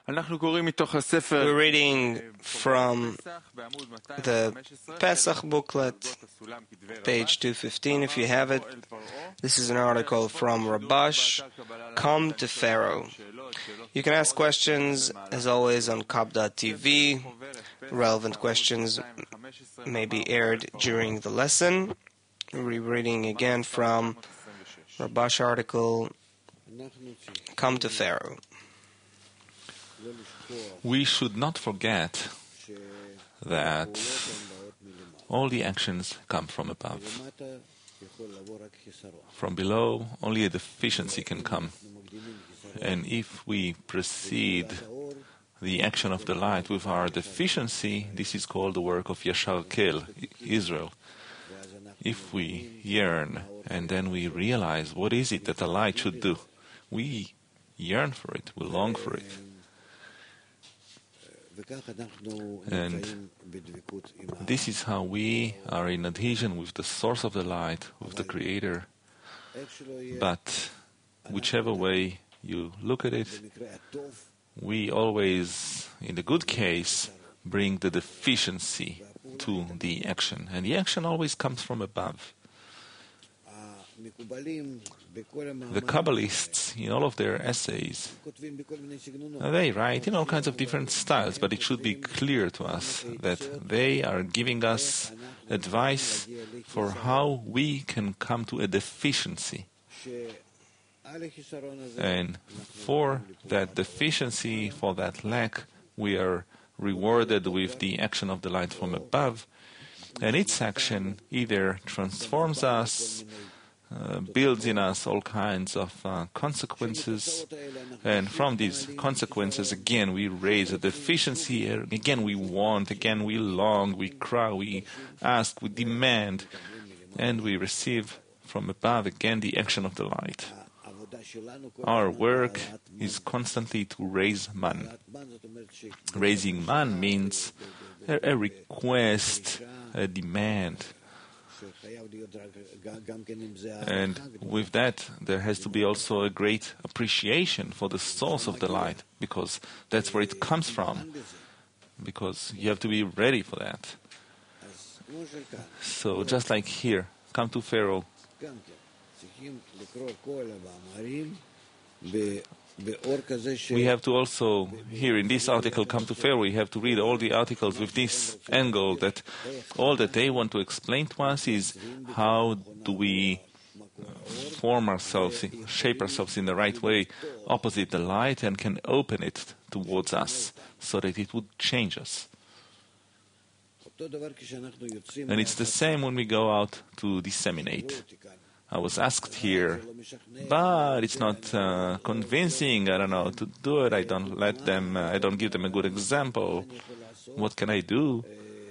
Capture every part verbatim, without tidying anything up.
We're reading from the Pesach booklet, page two fifteen, if you have it. This is an article from Rabash, Come to Pharaoh. You can ask questions, as always, on Kab dot T V. Relevant questions may be aired during the lesson. We're reading again from Rabash article, Come to Pharaoh. We should not forget that all the actions come from above. From below, only a deficiency can come. And if we precede the action of the light with our deficiency, this is called the work of Yashar Kel, Israel. If we yearn and then we realize what is it that the light should do, we yearn for it, we long for it. And this is how we are in adhesion with the source of the light, with the Creator. But whichever way you look at it, we always, in the good case, bring the deficiency to the action. And the action always comes from above. The Kabbalists, in all of their essays, they write in all kinds of different styles, but it should be clear to us that they are giving us advice for how we can come to a deficiency. And for that deficiency, for that lack, we are rewarded with the action of the light from above, and its action either transforms us, Uh, builds in us all kinds of uh, consequences, and from these consequences, again, we raise a deficiency, again we want, again we long, we cry, we ask, we demand, and we receive from above, again, the action of the light. Our work is constantly to raise man. Raising man means a, a request, a demand. And with that, there has to be also a great appreciation for the source of the light, because that's where it comes from, because you have to be ready for that. So just like here, come to Pharaoh. We have to also, here in this article, Come to Pharaoh, we have to read all the articles with this angle, that all that they want to explain to us is how do we form ourselves, shape ourselves in the right way opposite the light, and can open it towards us so that it would change us. And it's the same when we go out to disseminate. I was asked here, but it's not uh, convincing, I don't know, to do it. I don't let them, uh, I don't give them a good example. What can I do?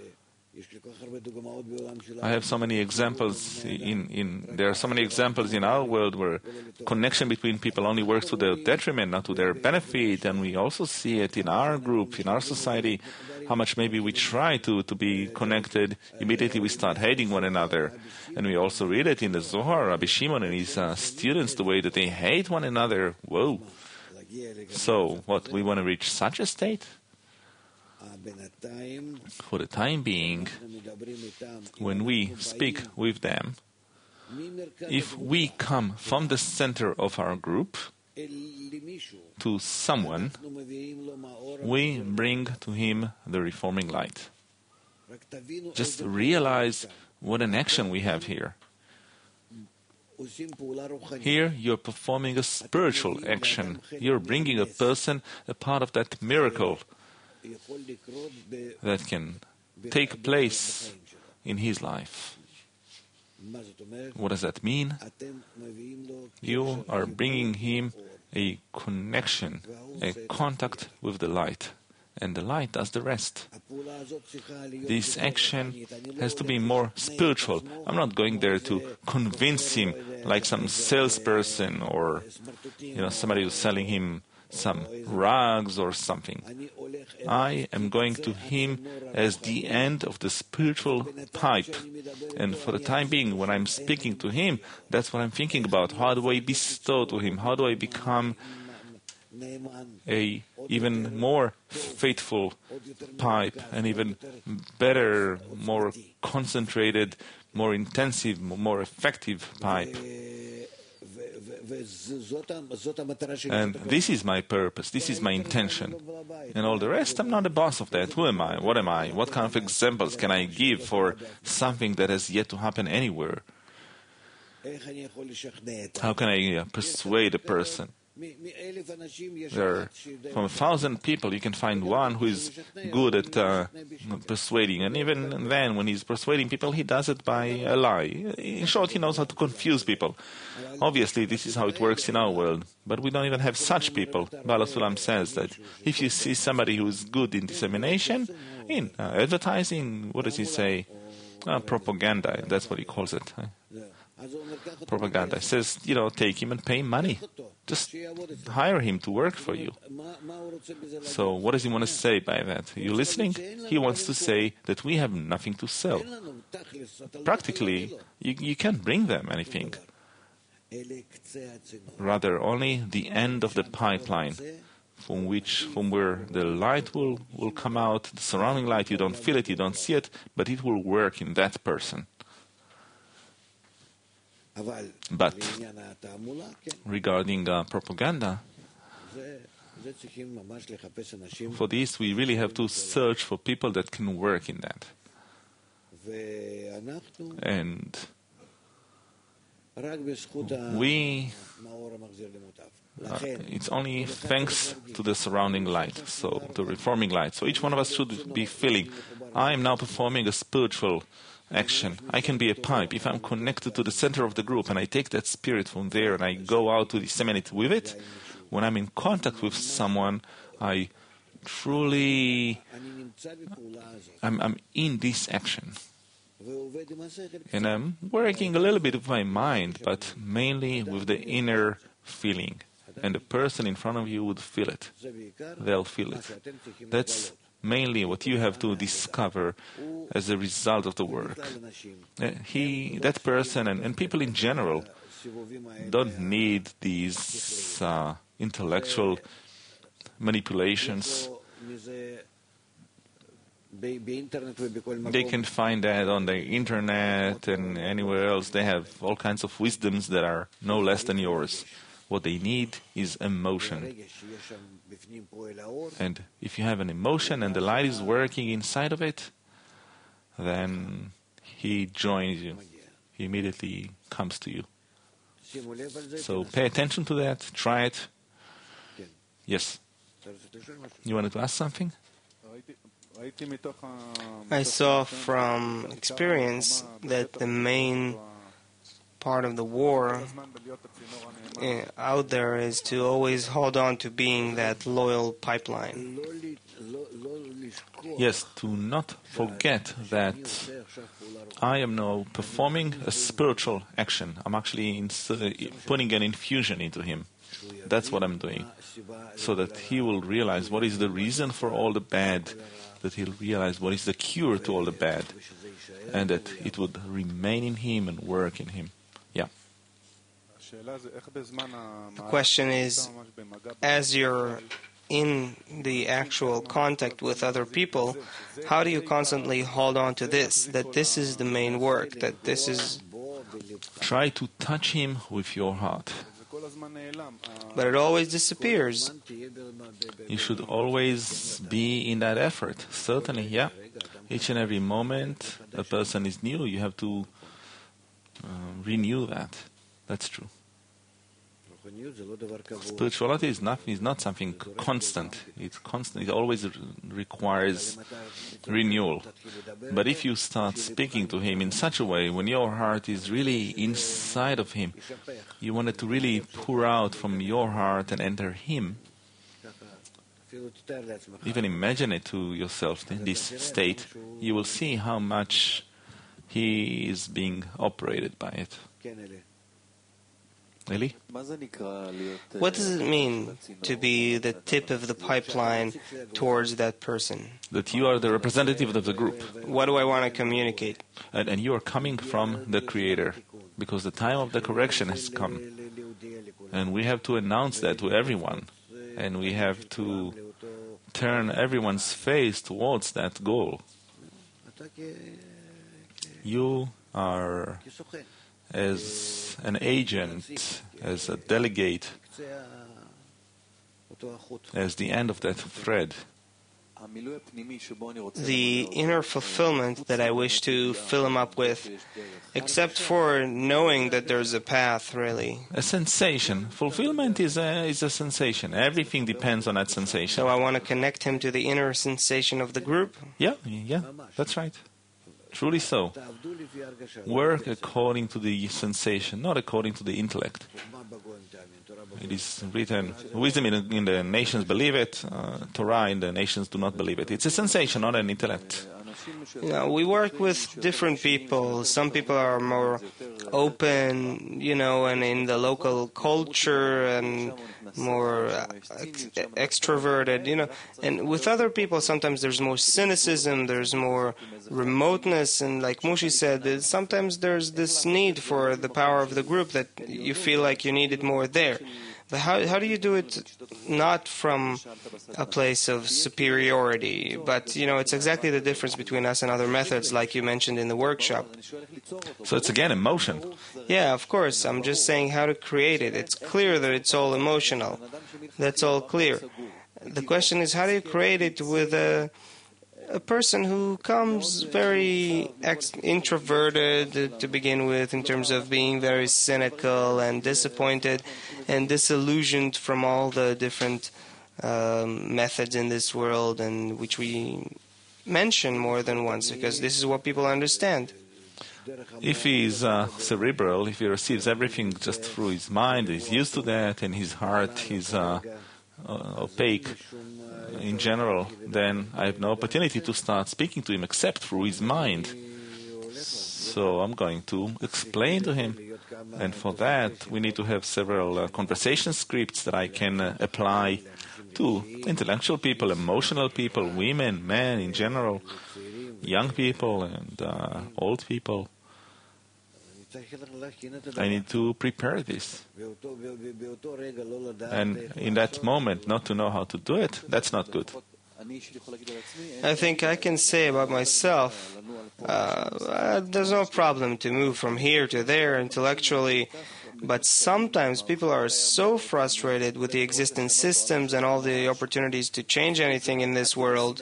I have so many examples in, in, there are so many examples in our world where connection between people only works to their detriment, not to their benefit, and we also see it in our group, in our society, how much maybe we try to, to be connected, immediately we start hating one another. And we also read it in the Zohar, Rabbi Shimon and his uh, students, the way that they hate one another. Whoa. So, what, we want to reach such a state? For the time being, when we speak with them, if we come from the center of our group to someone, we bring to him the reforming light. Just realize what an action we have here. Here you're performing a spiritual action. You're bringing a person a part of that miracle that can take place in his life. What does that mean? You are bringing him a connection, a contact with the light, and the light does the rest. This action has to be more spiritual. I'm not going there to convince him like some salesperson or, you know, somebody who's selling him some rugs or something. I am going to him as the end of the spiritual pipe. And for the time being, when I'm speaking to him, that's what I'm thinking about. How do I bestow to him? How do I become a even more faithful pipe, an even better, more concentrated, more intensive, more effective pipe. And this is my purpose, this is my intention. And all the rest, I'm not the boss of that. Who am I? What am I? What kind of examples can I give for something that has yet to happen anywhere? How can I uh, persuade a person? There are, from a thousand people, you can find one who is good at uh, persuading. And even then, when he's persuading people, he does it by a lie. In short, he knows how to confuse people. Obviously, this is how it works in our world. But we don't even have such people. Baal HaSulam says that if you see somebody who is good in dissemination, in uh, advertising, what does he say? Uh, propaganda, that's what he calls it. Huh? Propaganda. He says, you know, take him and pay money. Just hire him to work for you. So what does he want to say by that? Are you listening? He wants to say that we have nothing to sell. Practically, you, you can't bring them anything. Rather, only the end of the pipeline from which, from where the light will, will come out, the surrounding light, you don't feel it, you don't see it, but it will work in that person. But regarding uh, propaganda, for this we really have to search for people that can work in that. And we, uh, it's only thanks to the surrounding light, so the reforming light. So each one of us should be feeling, I am now performing a spiritual action. I can be a pipe. If I'm connected to the center of the group and I take that spirit from there and I go out to disseminate with it, when I'm in contact with someone, I truly, I'm, I'm in this action. And I'm working a little bit with my mind, but mainly with the inner feeling. And the person in front of you would feel it. They'll feel it. That's mainly what you have to discover as a result of the work. Uh, he, that person, and, and people in general, don't need these uh, intellectual manipulations. They can find that on the internet and anywhere else. They have all kinds of wisdoms that are no less than yours. What they need is emotion. And if you have an emotion and the light is working inside of it, then he joins you. He immediately comes to you. So pay attention to that. Try it. Yes. You wanted to ask something? I saw from experience that the main part of the war uh, out there is to always hold on to being that loyal pipeline. Yes, to not forget that I am now performing a spiritual action. I'm actually in, uh, putting an infusion into him. That's what I'm doing. So that he will realize what is the reason for all the bad, that he'll realize what is the cure to all the bad, and that it would remain in him and work in him. Yeah. The question is, as you're in the actual contact with other people, how do you constantly hold on to this, that this is the main work, that this is... Try to touch him with your heart. But it always disappears. You should always be in that effort. Certainly, yeah. Each and every moment a person is new, you have to uh, renew that. That's true. Spirituality is not, is not something constant. It's constant. It always requires renewal. But if you start speaking to him in such a way, when your heart is really inside of him, you want it to really pour out from your heart and enter him. Even imagine it to yourself in this state. You will see how much he is being operated by it. Really? What does it mean to be the tip of the pipeline towards that person? That you are the representative of the group. What do I want to communicate? And, and you are coming from the Creator, because the time of the correction has come. And we have to announce that to everyone. and we have to turn everyone's face towards that goal. You are as an agent, as a delegate, as the end of that thread. The inner fulfillment that I wish to fill him up with, except for knowing that there's a path, really. A sensation. Fulfillment is a, is a sensation. Everything depends on that sensation. So I want to connect him to the inner sensation of the group? Yeah, yeah, that's right. Truly so. Work according to the sensation, not according to the intellect. It is written, wisdom in, in the nations believe it, uh, Torah in the nations do not believe it. It's a sensation, not an intellect. You know, we work with different people. Some people are more open, you know, and in the local culture and more ex- extroverted, you know. And with other people, sometimes there's more cynicism, there's more remoteness, and like Moshe said, sometimes there's this need for the power of the group that you feel like you need it more there. But how how do you do it not from a place of superiority, but, you know, it's exactly the difference between us and other methods, like you mentioned in the workshop. So it's again emotion. Yeah, of course. I'm just saying how to create it. It's clear that it's all emotional. That's all clear. The question is, how do you create it with a a person who comes very ex- introverted to begin with, in terms of being very cynical and disappointed and disillusioned from all the different um, methods in this world, and which we mention more than once, because this is what people understand. If he is uh, cerebral, if he receives everything just through his mind, he's used to that, and his heart is uh, uh, opaque in general, then I have no opportunity to start speaking to him except through his mind. So I'm going to explain to him. And for that, we need to have several uh, conversation scripts that I can uh, apply to intellectual people, emotional people, women, men in general, young people and uh, old people. I need to prepare this. And in that moment, not to know how to do it, that's not good. I think I can say about myself, uh, uh, there's no problem to move from here to there intellectually, but sometimes people are so frustrated with the existing systems and all the opportunities to change anything in this world,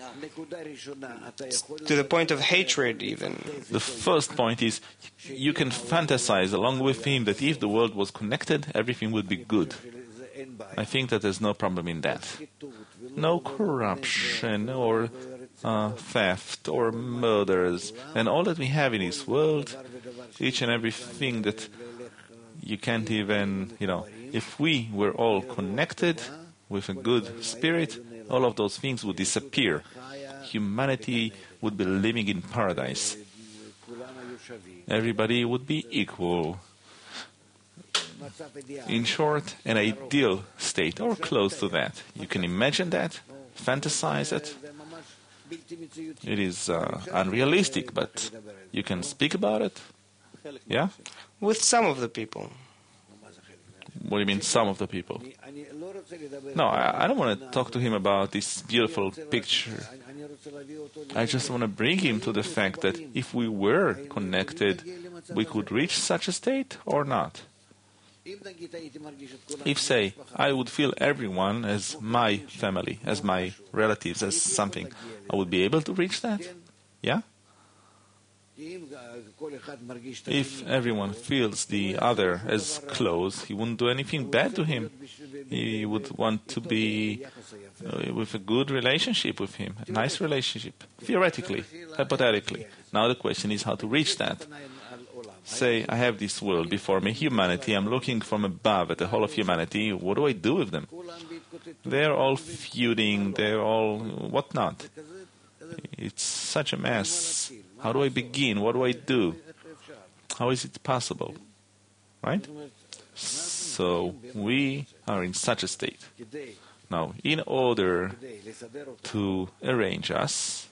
to the point of hatred even. The first point is, you can fantasize along with him that if the world was connected, everything would be good. I think that there's no problem in that. No corruption or uh, theft or murders, and all that we have in this world, each and everything that you can't even, you know, if we were all connected with a good spirit, all of those things would disappear. Humanity would be living in paradise. Everybody would be equal. In short, an ideal state, or close to that. You can imagine that, fantasize it. It is uh, unrealistic, but you can speak about it. Yeah? With some of the people. What do you mean, some of the people? No, I, I don't want to talk to him about this beautiful picture. I just want to bring him to the fact that if we were connected, we could reach such a state or not. If, say, I would feel everyone as my family, as my relatives, as something, I would be able to reach that? Yeah? If everyone feels the other as close, he wouldn't do anything bad to him. He would want to be uh, with a good relationship with him, a nice relationship, theoretically, hypothetically. Now the question is how to reach that. Say, I have this world before me, humanity, I'm looking from above at the whole of humanity, what do I do with them? They're all feuding, they're all whatnot. It's such a mess. How do I begin? What do I do? How is it possible? Right? So we are in such a state. Now, in order to arrange us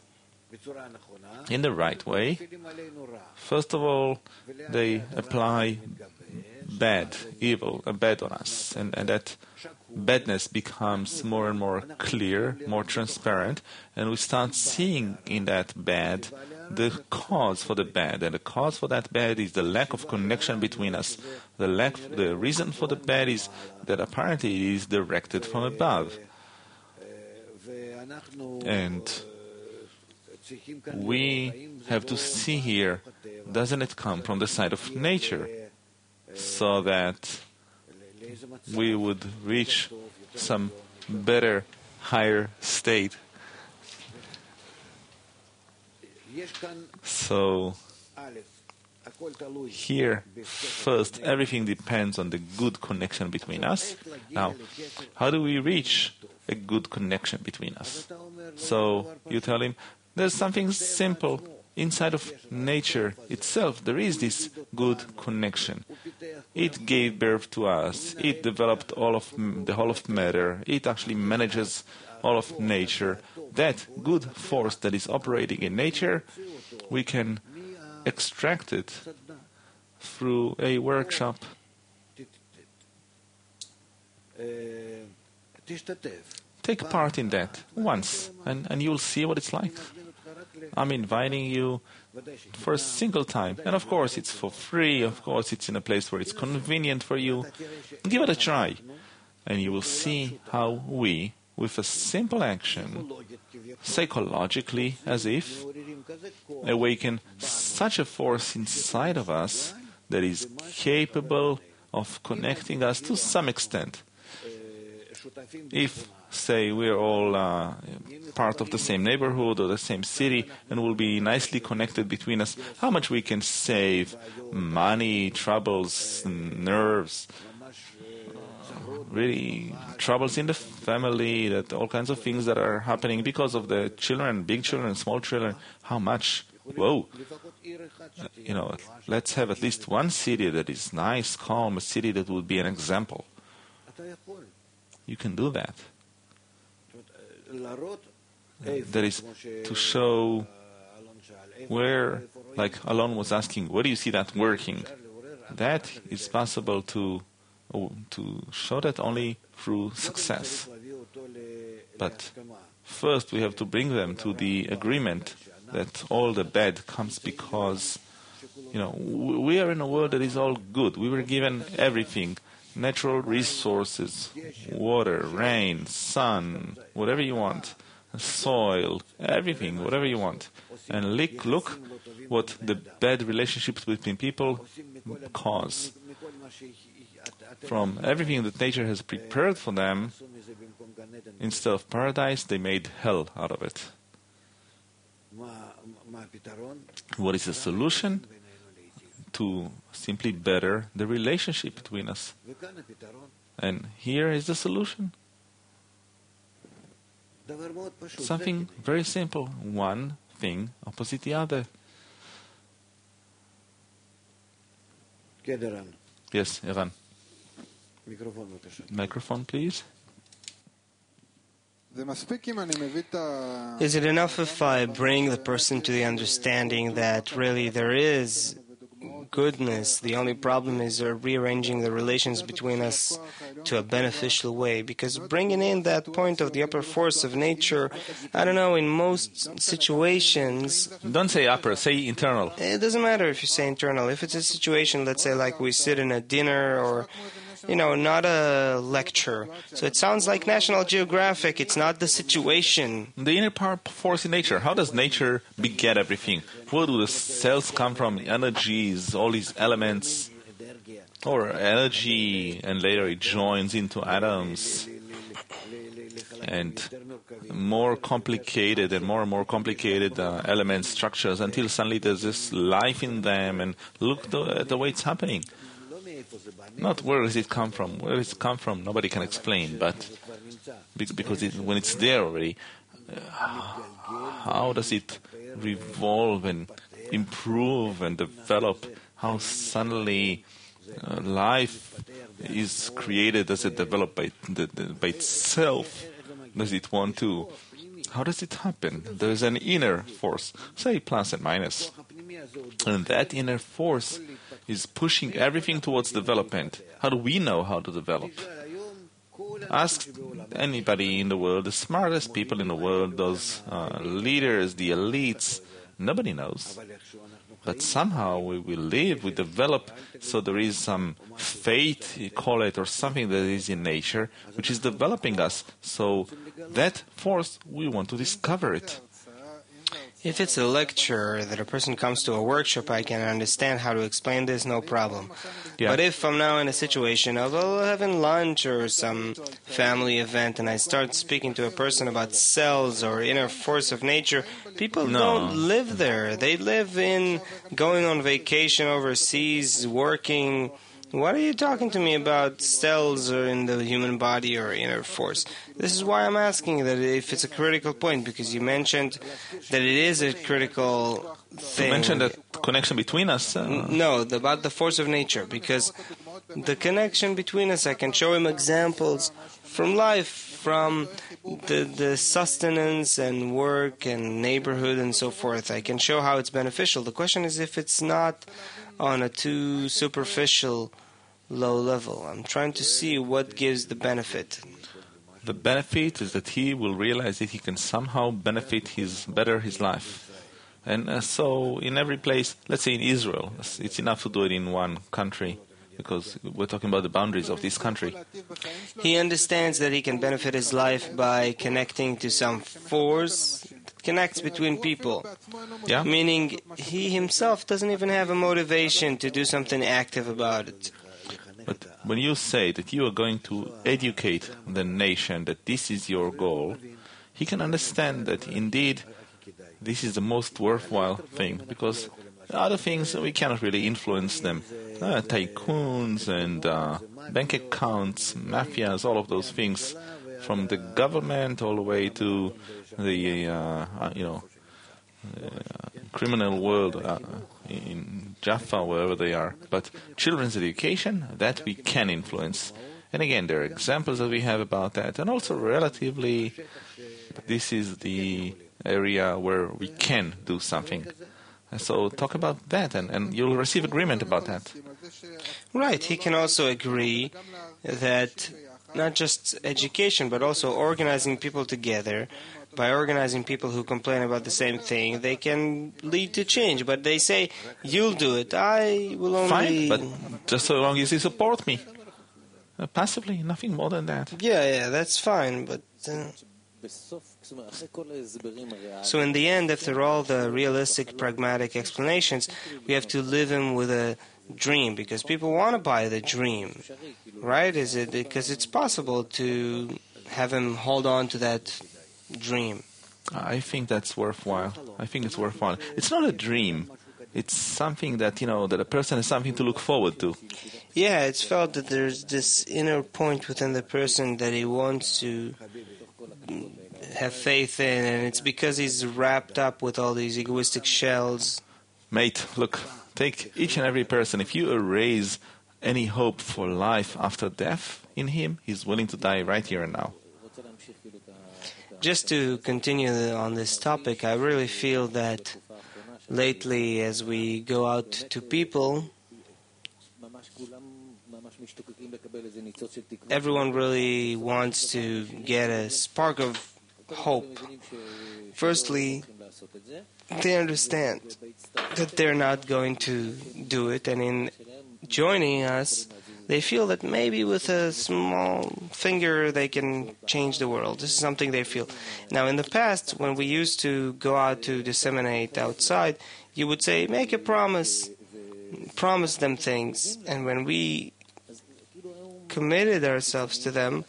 in the right way, first of all, they apply bad, evil, a bad on us. And, and that badness becomes more and more clear, more transparent, and we start seeing in that bad the cause for the bad. And the cause for that bad is the lack of connection between us. The lack, the reason for the bad is that apparently it is directed from above. And we have to see here, doesn't it come from the side of nature, so that we would reach some better, higher state. So here, first, everything depends on the good connection between us. Now, how do we reach a good connection between us? So you tell him, there's something simple. Inside of nature itself, there is this good connection. It gave birth to us. It developed all of the whole of matter. It actually manages all of nature. That good force that is operating in nature, we can extract it through a workshop. Take part in that once, and, and you'll see what it's like. I'm inviting you for a single time. And of course, it's for free. Of course, it's in a place where it's convenient for you. Give it a try. And you will see how we, with a simple action, psychologically, as if, awaken such a force inside of us that is capable of connecting us to some extent. If, say, we're all uh, part of the same neighborhood or the same city and will be nicely connected between us, how much we can save money, troubles, nerves, really troubles in the family, that all kinds of things that are happening because of the children, big children, small children, how much, whoa. Uh, you know, let's have at least one city that is nice, calm, a city that would be an example. You can do that. That is to show where, like Alon was asking, where do you see that working? That is possible to oh, to show that only through success. But first we have to bring them to the agreement that all the bad comes because, you know, we are in a world that is all good. We were given everything. Natural resources, water, rain, sun, whatever you want, soil, everything, whatever you want. And look, look what the bad relationships between people cause. From everything that nature has prepared for them, instead of paradise, they made hell out of it. What is the solution? To simply better the relationship between us. And here is the solution. Something very simple. One thing opposite the other. Yes, Eran. Microphone, please. Is it enough if I bring the person to the understanding that really there is goodness? The only problem is uh, rearranging the relations between us to a beneficial way, because bringing in that point of the upper force of nature, I don't know, in most situations... Don't say upper, say internal. It doesn't matter if you say internal. If it's a situation, let's say like we sit in a dinner or... You know, not a lecture. So it sounds like National Geographic. It's not the situation. The inner power force in nature. How does nature beget everything? Where do the cells come from? Energies, all these elements. Or energy, and later it joins into atoms. And more complicated and more and more complicated uh, element structures until suddenly there's this life in them. And look the, at the way it's happening. Not where does it come from? Where does it come from? Nobody can explain, but because it, when it's there already, uh, how does it revolve and improve and develop? How suddenly uh, life is created? Does it develop by, the, the, by itself? Does it want to? How does it happen? There's an inner force, say plus and minus. And that inner force is pushing everything towards development. How do we know how to develop? Ask anybody in the world, the smartest people in the world, those uh, leaders, the elites. Nobody knows. But somehow we, we live, we develop, so there is some fate, you call it, or something that is in nature, which is developing us. So that force, we want to discover it. If it's a lecture that a person comes to a workshop, I can understand how to explain this, no problem. Yeah. But if I'm now in a situation of oh, having lunch or some family event and I start speaking to a person about cells or inner force of nature, people No. don't live there. They live in going on vacation overseas, working. What are you talking to me about cells or in the human body or inner force? This is why I'm asking that if it's a critical point, because you mentioned that it is a critical thing. You mentioned the connection between us. Uh, No, the- about the force of nature, because the connection between us, I can show him examples from life, from the, the sustenance and work and neighborhood and so forth. I can show how it's beneficial. The question is if it's not on a too superficial, low level. I'm trying to see what gives the benefit. The benefit is that he will realize that he can somehow benefit his better his life. And uh, so in every place, let's say in Israel, it's it's enough to do it in one country, because we're talking about the boundaries of this country. He understands that he can benefit his life by connecting to some force that connects between people. Yeah? Meaning he himself doesn't even have a motivation to do something active about it. But when you say that you are going to educate the nation, that this is your goal, he can understand that indeed this is the most worthwhile thing, because other things we cannot really influence them. Uh, tycoons and uh, bank accounts, mafias, all of those things, from the government all the way to the uh, uh, you know uh, criminal world uh, in Jaffa, wherever they are. But children's education, that we can influence. And again, there are examples that we have about that, and also relatively, this is the area where we can do something. So talk about that, and, and you'll receive agreement about that. Right. He can also agree that not just education, but also organizing people together. By organizing people who complain about the same thing, they can lead to change. But they say, you'll do it. I will only... Fine, but just so long as you support me. Uh, passively, nothing more than that. Yeah, yeah, that's fine, but... Uh... So in the end, after all the realistic, pragmatic explanations, we have to live in with a dream, because people want to buy the dream, right? Is it because it's possible to have him hold on to that dream? I think that's worthwhile. I think it's worthwhile. It's not a dream. It's something that, you know, that a person has something to look forward to. Yeah, it's felt that there's this inner point within the person that he wants to have faith in, and it's because he's wrapped up with all these egoistic shells. Mate, look, take each and every person. If you erase any hope for life after death in him, he's willing to die right here and now. Just to continue on this topic, I really feel that lately, as we go out to people, everyone really wants to get a spark of hope. Firstly, they understand that they're not going to do it, and in joining us, they feel that maybe with a small finger they can change the world. This is something they feel. Now, in the past, when we used to go out to disseminate outside, you would say, make a promise, promise them things, and when we committed ourselves to them,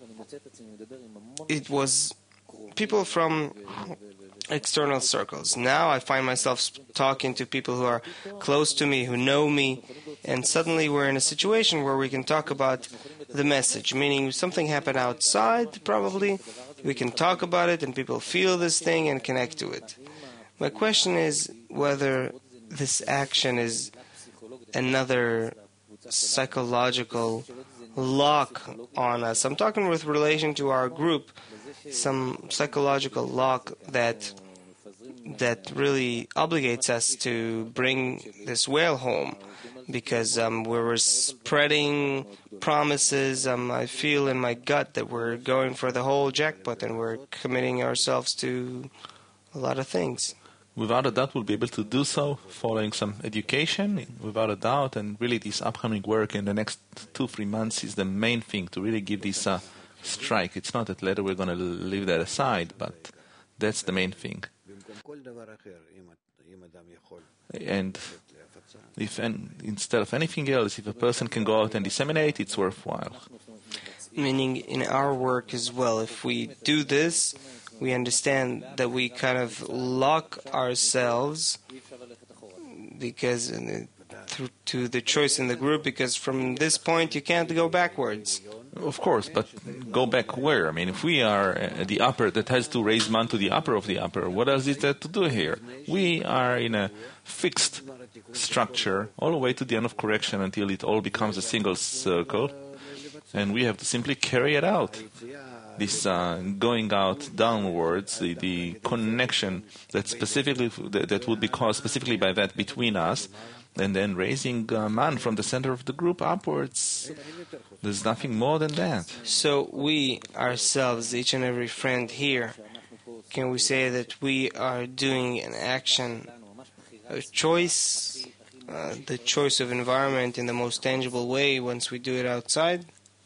it was people from external circles. Now I find myself talking to people who are close to me, who know me, and suddenly we're in a situation where we can talk about the message, meaning something happened outside, probably, we can talk about it and people feel this thing and connect to it. My question is whether this action is another psychological lock on us. I'm talking with relation to our group, some psychological lock that that really obligates us to bring this whale home. because um, we're spreading promises. Um, I feel in my gut that we're going for the whole jackpot and we're committing ourselves to a lot of things. Without a doubt, we'll be able to do so following some education, without a doubt, and really this upcoming work in the next two, three months is the main thing to really give this uh, strike. It's not that later we're going to leave that aside, but that's the main thing. And if and instead of anything else, if a person can go out and disseminate, it's worthwhile. Meaning in our work as well, if we do this, we understand that we kind of lock ourselves because through to the choice in the group, because from this point you can't go backwards. Of course, but go back where? I mean, if we are at the upper that has to raise man to the upper of the upper, what else is there to do here? We are in a fixed structure all the way to the end of correction until it all becomes a single circle, and we have to simply carry it out. This uh, going out downwards, the, the connection that specifically that, that would be caused specifically by that between us, and then raising uh, man from the center of the group upwards. There's nothing more than that. So we ourselves, each and every friend here, can we say that we are doing an action, a choice, uh, the choice of environment in the most tangible way once we do it outside?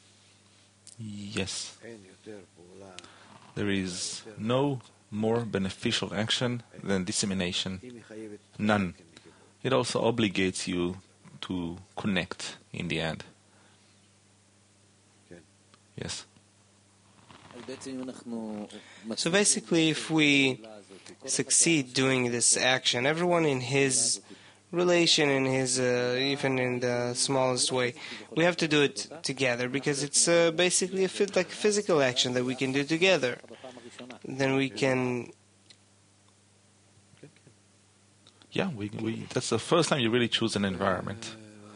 Yes. There is no more beneficial action than dissemination. None. It also obligates you to connect in the end. Yes. So basically, if we succeed doing this action, everyone in his relation, in his uh, even in the smallest way, we have to do it together because it's uh, basically a fit, like a physical action that we can do together. Then we can. Yeah, we, we that's the first time you really choose an environment.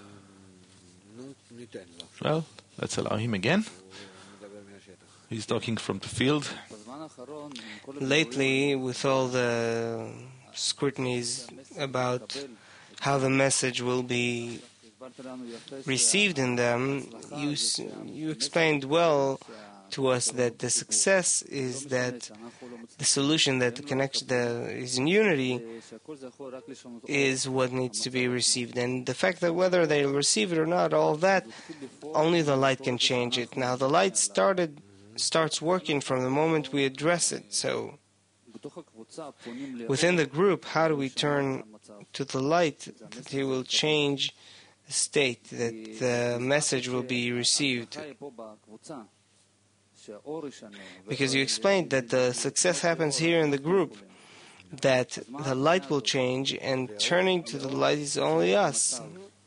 Well, let's allow him again. He's talking from the field. Lately, with all the scrutinies about how the message will be received in them, you you explained well to us that the success is that the solution, that the connection that is in unity, is what needs to be received. And the fact that whether they'll receive it or not, all that, only the light can change it. Now, the light started starts working from the moment we address it. So, within the group, how do we turn to the light that it will change the state, that the message will be received? Because you explained that the success happens here in the group, that the light will change, and turning to the light is only us.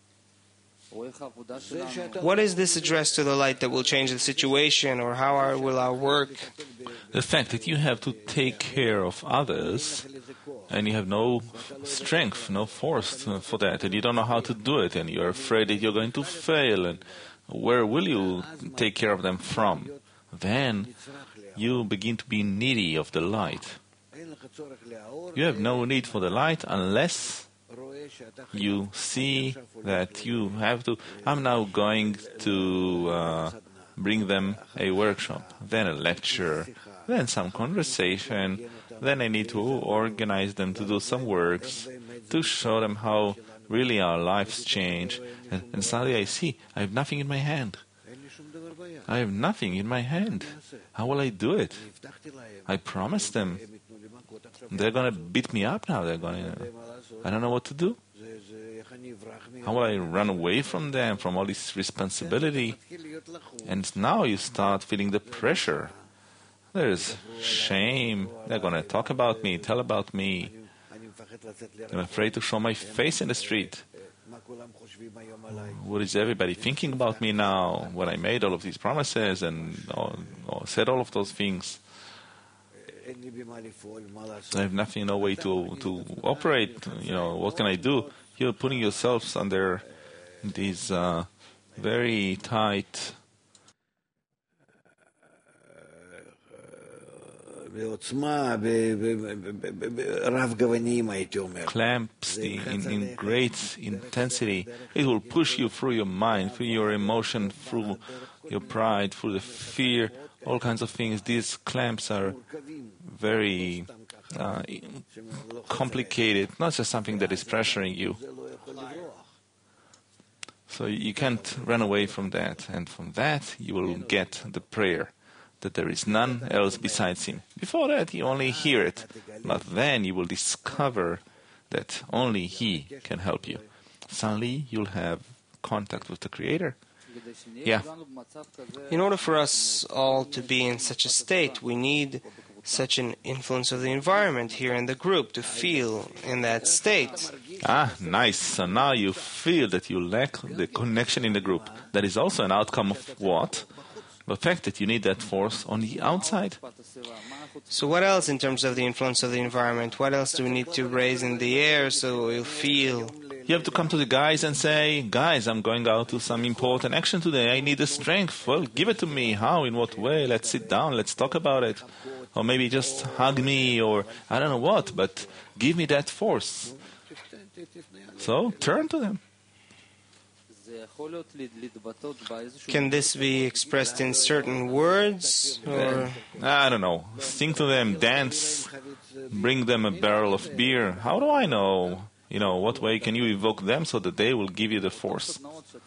What is this address to the light that will change the situation, or how our, will our work? The fact that you have to take care of others, and you have no strength, no force for that, and you don't know how to do it, and you're afraid that you're going to fail, and where will you take care of them from? Then you begin to be needy of the light. You have no need for the light unless you see that you have to. I'm now going to uh, bring them a workshop, then a lecture, then some conversation, then I need to organize them to do some works, to show them how really our lives change. And, and suddenly I see I have nothing in my hand. I have nothing in my hand. How will I do it? I promised them. They're going to beat me up now. They're going to. I don't know what to do. How will I run away from them, from all this responsibility? And now you start feeling the pressure. There's shame. They're going to talk about me, tell about me. I'm afraid to show my face in the street. What is everybody thinking about me now when I made all of these promises and or, or said all of those things? I have nothing, no way to, to operate. You know, what can I do? You're putting yourselves under these uh, very tight clamps the, in, in great intensity. It will push you through your mind, through your emotion, through your pride, through the fear, all kinds of things. These clamps are very uh, complicated, not just something that is pressuring you. So you can't run away from that, and from that you will get the prayer that there is none else besides Him. Before that you only hear it, but then you will discover that only He can help you. Suddenly you'll have contact with the Creator. Yeah. In order for us all to be in such a state, we need such an influence of the environment here in the group to feel in that state. Ah, nice. So now you feel that you lack the connection in the group. That is also an outcome of what? The fact that you need that force on the outside. So what else in terms of the influence of the environment? What else do we need to raise in the air so we'll feel? You have to come to the guys and say, guys, I'm going out to some important action today. I need the strength. Well, give it to me. How? In what way? Let's sit down. Let's talk about it. Or maybe just hug me, or I don't know what, but give me that force. So turn to them. Can this be expressed in certain words? Or? I don't know. Sing to them, dance, bring them a barrel of beer. How do I know? You know, what way can you evoke them so that they will give you the force?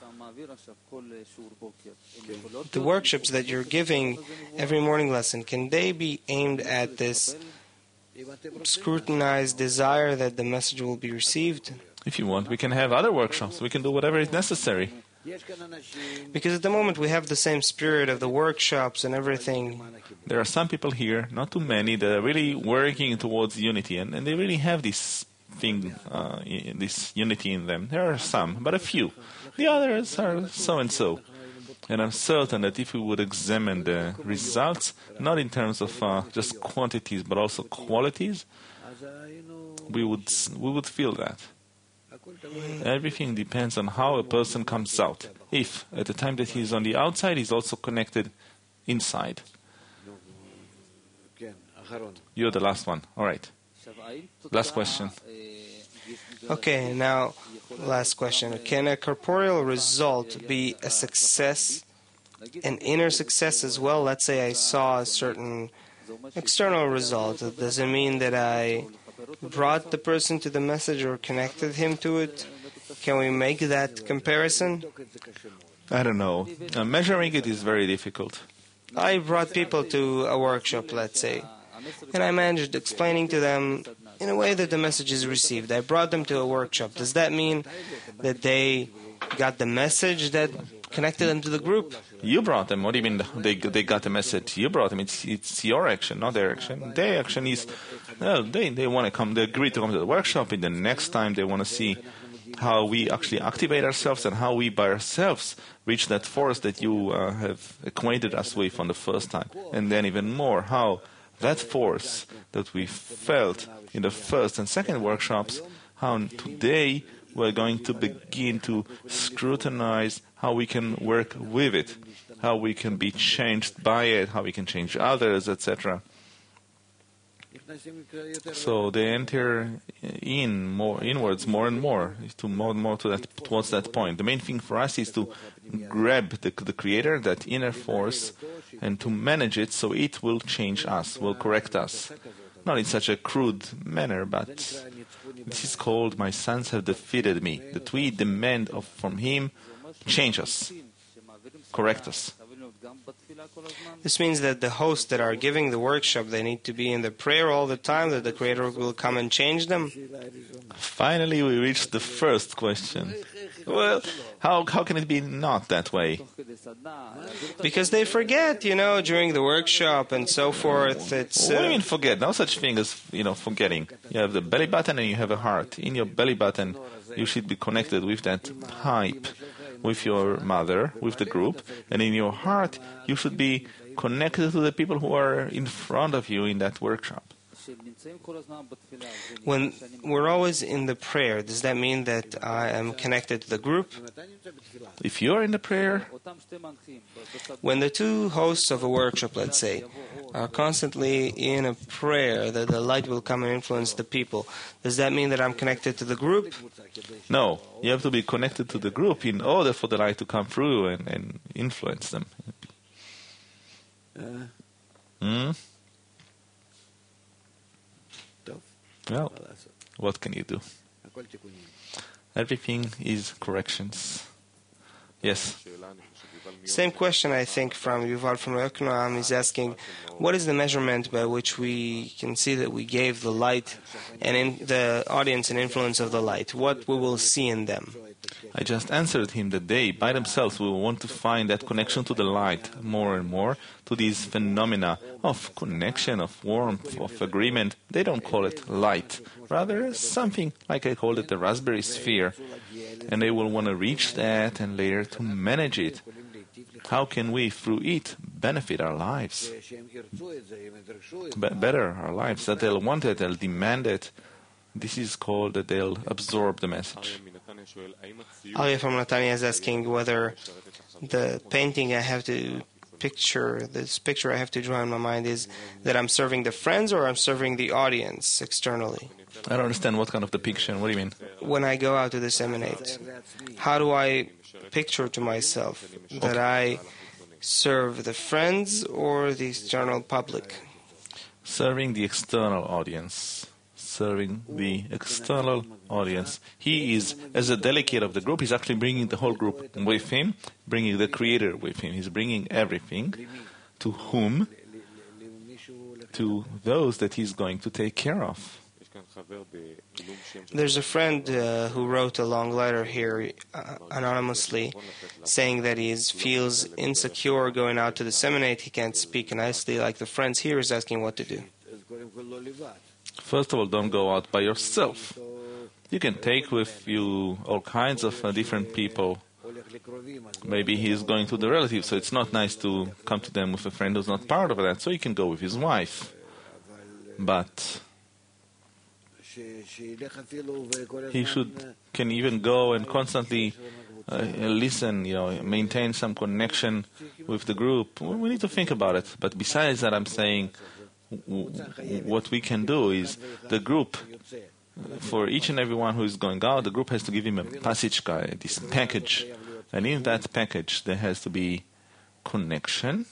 The workshops that you're giving every morning lesson, can they be aimed at this scrutinized desire that the message will be received? If you want, we can have other workshops. We can do whatever is necessary. Because at the moment we have the same spirit of the workshops and everything. There are some people here, not too many, that are really working towards unity, and, and they really have this thing, uh, this unity in them. There are some, but a few. The others are so-and-so. And I'm certain that if we would examine the results, not in terms of uh, just quantities, but also qualities, we would we would feel that. Everything depends on how a person comes out. If, at the time that he's on the outside, he's also connected inside. You're the last one. All right. Last question. Okay, now, last question. Can a corporeal result be a success, an inner success as well? Let's say I saw a certain external result. Does it mean that I brought the person to the message or connected him to it? Can we make that comparison? I don't know. Uh, measuring it is very difficult. I brought people to a workshop, let's say, and I managed explaining to them in a way that the message is received. I brought them to a workshop. Does that mean that they got the message that connected them to the group? You brought them. What do you mean they they got the message? You brought them. It's it's your action, not their action. Their action is, well, they, they want to come, they agree to come to the workshop, and the next time they want to see how we actually activate ourselves and how we by ourselves reach that force that you uh, have acquainted us with on the first time. And then even more, how that force that we felt in the first and second workshops, how today we're going to begin to scrutinize how we can work with it, how we can be changed by it, how we can change others, et cetera. So they enter in more inwards more and more, to more and more to that towards that point. The main thing for us is to grab the, the Creator, that inner force, and to manage it so it will change us, will correct us. Not in such a crude manner, but this is called "My sons have defeated me." That we demand of from Him, change us, correct us. This means that the hosts that are giving the workshop, they need to be in the prayer all the time, that the Creator will come and change them? Finally, we reached the first question. Well, how how can it be not that way? Because they forget, you know, during the workshop and so forth. It's, uh... What do you mean forget? No such thing as, you know, forgetting. You have the belly button and you have a heart. In your belly button, you should be connected with that pipe, with your mother, with the group, and in your heart, you should be connected to the people who are in front of you in that workshop. When we're always in the prayer, does that mean that I am connected to the group? If you're in the prayer, when the two hosts of a workshop, let's say, are constantly in a prayer that the light will come and influence the people, does that mean that I'm connected to the group? no. You have to be connected to the group in order for the light to come through and, and influence them. Hmm? Well, what can you do? Everything is corrections. Yes. Same question, I think, from Yuval from Yokneam is asking, what is the measurement by which we can see that we gave the light and in the audience an influence of the light? What we will see in them? I just answered him that they, by themselves, will want to find that connection to the light more and more, to these phenomena of connection, of warmth, of agreement. They don't call it light, rather something like I called it the raspberry sphere. And they will want to reach that and later to manage it. How can we, through it, benefit our lives? Be- better our lives, that they'll want it, they'll demand it. This is called that they'll absorb the message. Alia from Netanya is asking whether the painting I have to picture, this picture I have to draw in my mind is that I'm serving the friends or I'm serving the audience externally. I don't understand what kind of depiction. What do you mean? When I go out to disseminate, how do I picture to myself that I serve the friends or the external public? Serving the external audience. Serving the external audience. He is, as a delegate of the group, he's actually bringing the whole group with him, bringing the Creator with him. He's bringing everything. To whom? To those that he's going to take care of. There's a friend uh, who wrote a long letter here uh, anonymously saying that he is, feels insecure going out to disseminate. He can't speak nicely like the friends here is asking what to do. First of all, don't go out by yourself. You can take with you all kinds of uh, different people. Maybe he is going to the relatives, so it's not nice to come to them with a friend who's not part of that, so he can go with his wife. But he should can even go and constantly uh, listen, you know, maintain some connection with the group. We need to think about it. But besides that, I'm saying w- what we can do is the group, for each and every one who is going out, the group has to give him a passage guide, this package. And in that package, there has to be connection.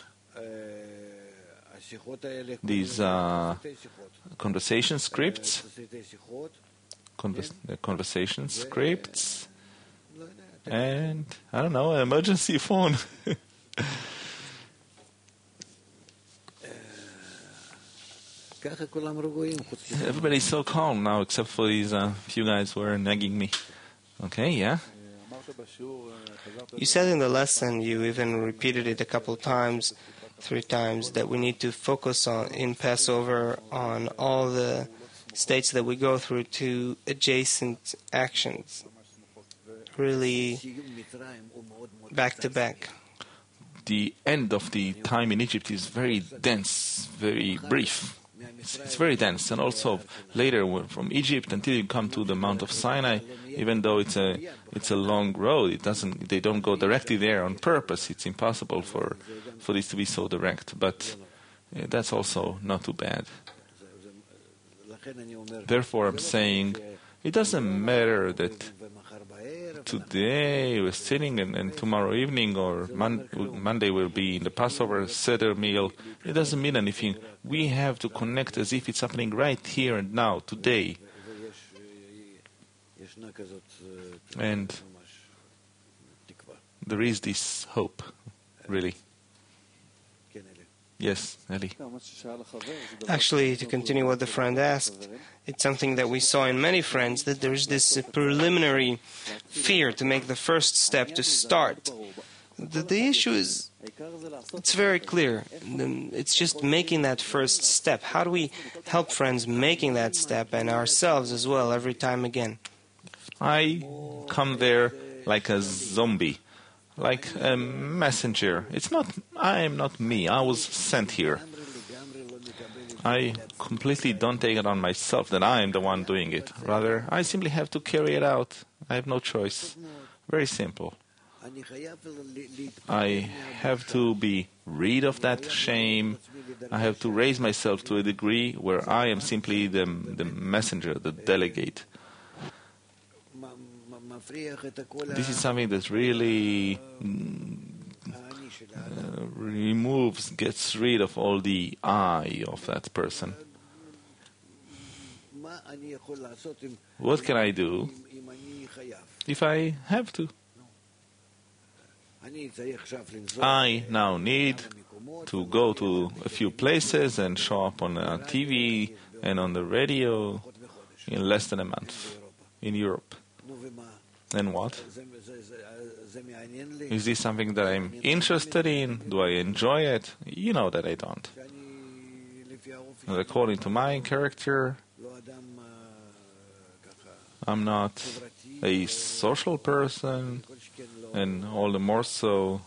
These uh, conversation scripts, convers- uh, conversation scripts, and I don't know, an emergency phone. Everybody's so calm now, except for these uh, few guys who are nagging me. Okay, yeah. You said in the lesson, you even repeated it a couple of times, three times, that we need to focus on in Passover on all the states that we go through to adjacent actions, really back to back. The end of the time in Egypt is very dense, very brief. It's, it's very dense, and also later from Egypt until you come to the Mount of Sinai, even though it's a it's a long road, it doesn't they don't go directly there on purpose. It's impossible for for this to be so direct, but uh, that's also not too bad. Therefore, I'm saying it doesn't matter that today we're sitting and, and tomorrow evening or mon- Monday will be in the Passover Seder meal. It doesn't mean anything. We have to connect as if it's happening right here and now, today. And there is this hope, really. Yes, Eli. Actually, to continue what the friend asked, it's something that we saw in many friends, that there's this preliminary fear to make the first step, to start. The, the issue is, it's very clear. It's just making that first step. How do we help friends making that step, and ourselves as well, every time again? I come there like a zombie, like a messenger. It's not, I am not me. I was sent here. I completely don't take it on myself that I'm the one doing it. Rather, I simply have to carry it out. I have no choice. Very simple. I have to be rid of that shame. I have to raise myself to a degree where I am simply the, the messenger, the delegate. This is something that really uh, removes, gets rid of all the I of that person. What can I do if I have to? I now need to go to a few places and show up on uh, T V and on the radio in less than a month in Europe. And what? Is this something that I'm interested in? Do I enjoy it? You know that I don't. And according to my character, I'm not a social person, and all the more so,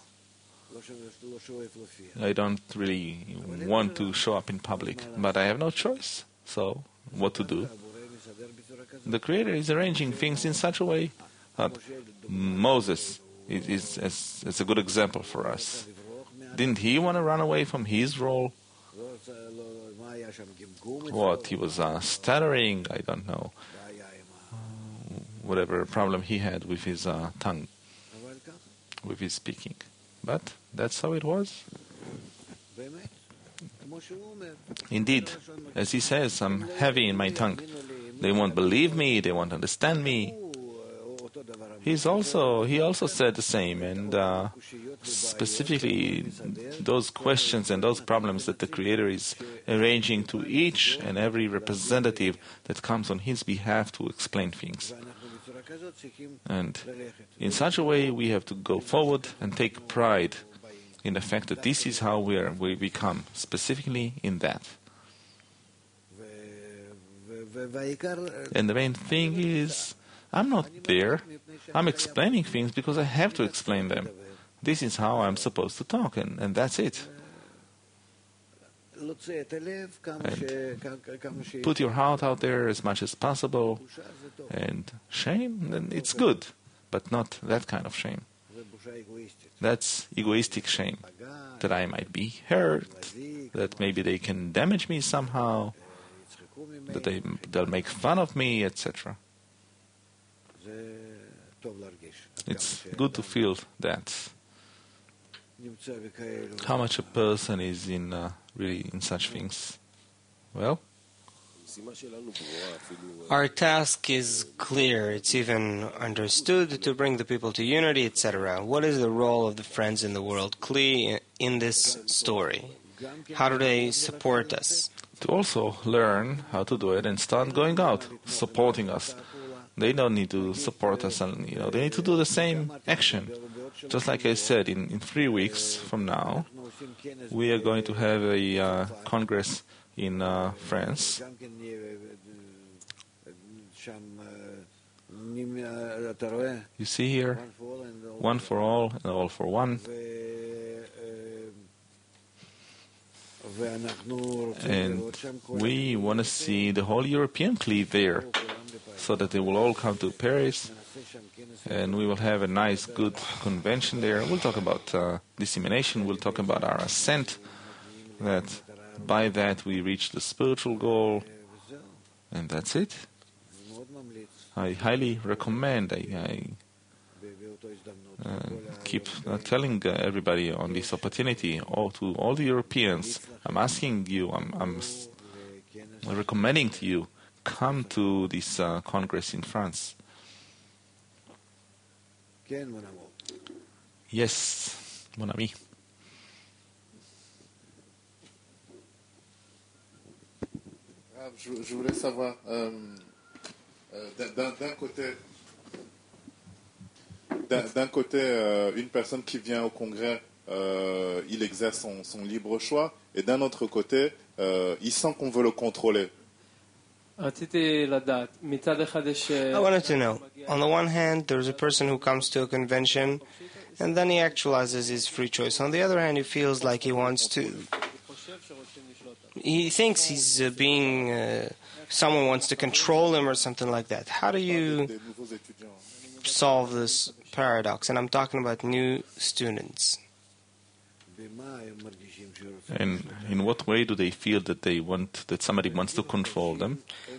I don't really want to show up in public. But I have no choice, so what to do? The Creator is arranging things in such a way that Moses is, is, is, is a good example for us. Didn't he want to run away from his role? What? He was uh, stuttering, I don't know. Uh, whatever problem he had with his uh, tongue, with his speaking. But that's how it was. Indeed, as he says, I'm heavy in my tongue. They won't believe me, they won't understand me. He's also he also said the same, and uh, specifically those questions and those problems that the Creator is arranging to each and every representative that comes on his behalf to explain things. And in such a way, we have to go forward and take pride in the fact that this is how we are we become, specifically in that. And the main thing is, I'm not there. I'm explaining things because I have to explain them. This is how I'm supposed to talk, and, and that's it. And put your heart out there as much as possible. And shame, then it's good, but not that kind of shame. That's egoistic shame. That I might be hurt, that maybe they can damage me somehow, that they, they'll make fun of me, et cetera. It's good to feel that. How much a person is in uh, really in such things? Well, our task is clear. It's even understood to bring the people to unity, et cetera. What is the role of the Friends in the World Kli in this story? How do they support us? To also learn how to do it and start going out, supporting us. They don't need to support us, and you know they need to do the same action. Just like I said, in, in three weeks from now, we are going to have a uh, congress in uh, France. You see here, one for all and all for one. And we want to see the whole European Kli there, so that they will all come to Paris, and we will have a nice, good convention there. We'll talk about uh, dissemination, we'll talk about our ascent, that by that we reach the spiritual goal, and that's it. I highly recommend, I, I uh, keep uh, telling uh, everybody on this opportunity, all, to all the Europeans, I'm asking you, I'm, I'm recommending to you, come to this uh, Congress in France. Yes, mon ami. Je, je voulais savoir, euh, euh, d'un, d'un côté, d'un, d'un côté euh, une personne qui vient au Congrès, euh, il exerce son, son libre choix, et d'un autre côté, euh, il sent qu'on veut le contrôler. I wanted to know, on the one hand, there's a person who comes to a convention and then he actualizes his free choice. On the other hand, he feels like he wants to, he thinks he's uh, being, uh, someone wants to control him or something like that. How do you solve this paradox? And I'm talking about new students. And in what way do they feel that they want, that somebody wants to control them?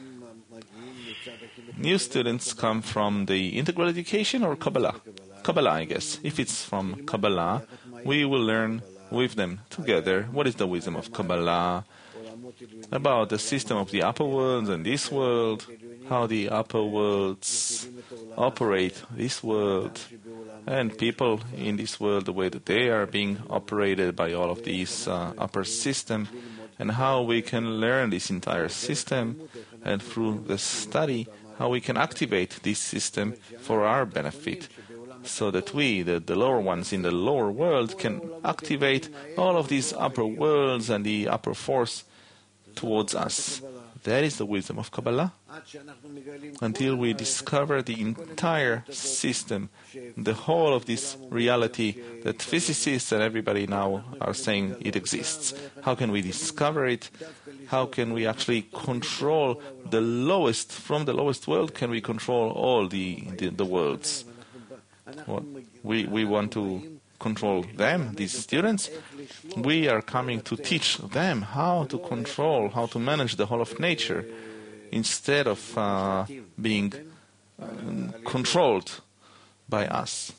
New students come from the integral education or Kabbalah? Kabbalah, I guess. If it's from Kabbalah, we will learn with them together what is the wisdom of Kabbalah, about the system of the upper world and this world, how the upper worlds operate this world, and people in this world, the way that they are being operated by all of these uh, upper system, and how we can learn this entire system, and through the study, how we can activate this system for our benefit, so that we, the, the lower ones in the lower world, can activate all of these upper worlds and the upper force towards us. That is the wisdom of Kabbalah. Until we discover the entire system, the whole of this reality that physicists and everybody now are saying it exists. How can we discover it? How can we actually control the lowest, from the lowest world, can we control all the, the, the worlds? Well, we, we want to control them, these students. We are coming to teach them how to control, how to manage the whole of nature, instead of uh, being uh, controlled by us.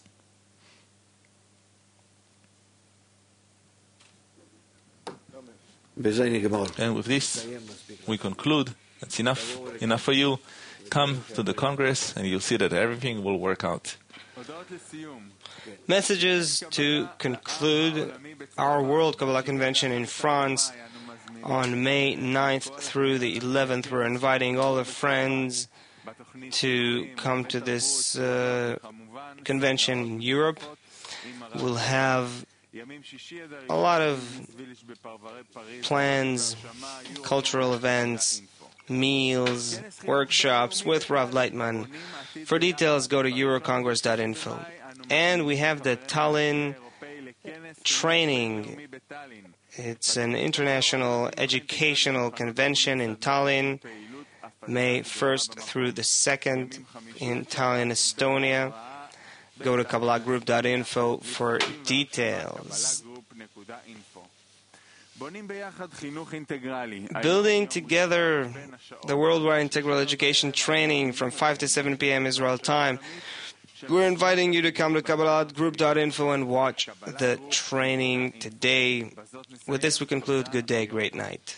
And with this, we conclude. That's enough. Enough for you. Come to the Congress and you'll see that everything will work out. Messages to conclude our World Kabbalah Convention in France on May ninth through the eleventh. We're inviting all the friends to come to this uh, convention in Europe. We'll have a lot of plans, cultural events, meals, workshops with Rav Leitman. For details, go to eurocongress dot info. And we have the Tallinn training. It's an international educational convention in Tallinn, May first through the second in Tallinn, Estonia. Go to Kabbalah Group dot info for details. Building together the worldwide integral education training from five to seven p.m. Israel time. We're inviting you to come to Kabbalah Group dot info and watch the training today. With this, we conclude. Good day, great night.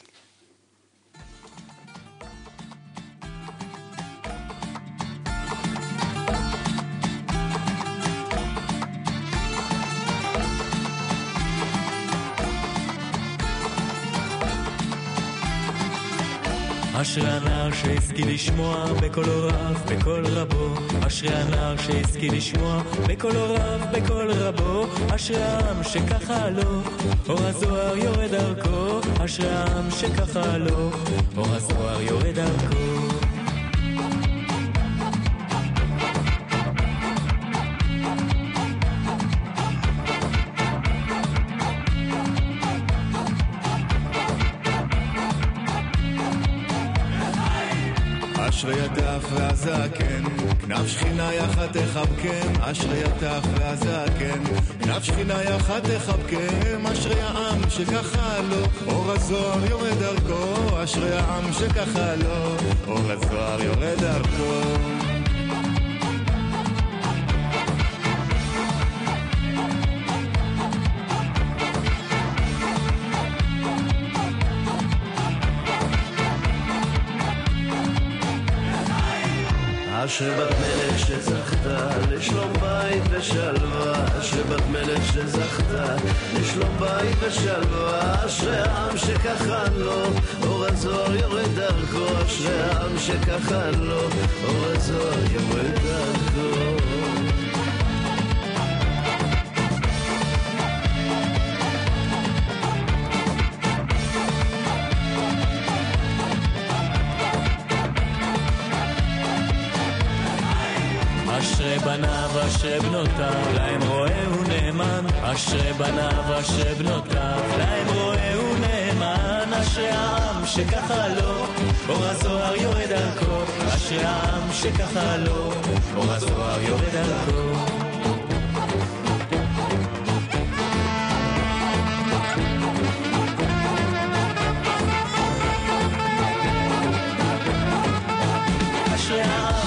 אשרי הנער שהשכיל לשמוע בקול רב, בקול רבו. אשרי הנער שהשכיל לשמוע בקול רב, בקול רבו. אשרי העם שככה לו, אור הזוהר יורד דרכו. אשרי העם שככה לו, אור הזוהר יורד דרכו. אשרי הטף והזקן, כנף שכינה יחד תחבקם. אשרי הטף והזקן, כנף שכינה יחד תחבקם. אשרי העם שככה לו, אור הזוהר יורד דרכו. אשרי העם שככה לו, אור הזוהר יורד דרכו. אשרי בת מלך שזכתה לשלום בית ושלווה. אשרי בת מלך שזכתה לשלום בית ושלווה. אשרי העם שככה לו, אור הזוהר יורד דרכו. אשרי העם שככה לו, אור הזוהר יורד דרכו. אשרי בניו אשרי בנותיו, להם רואה ונאמן. אשרי בניו אשרי בנותיו, להם רואה ונאמן. אשרי העם שככה לו, אור הזוהר יורד דרכו. אשרי העם שככה לו, אור הזוהר יורד דרכו. אשרי העם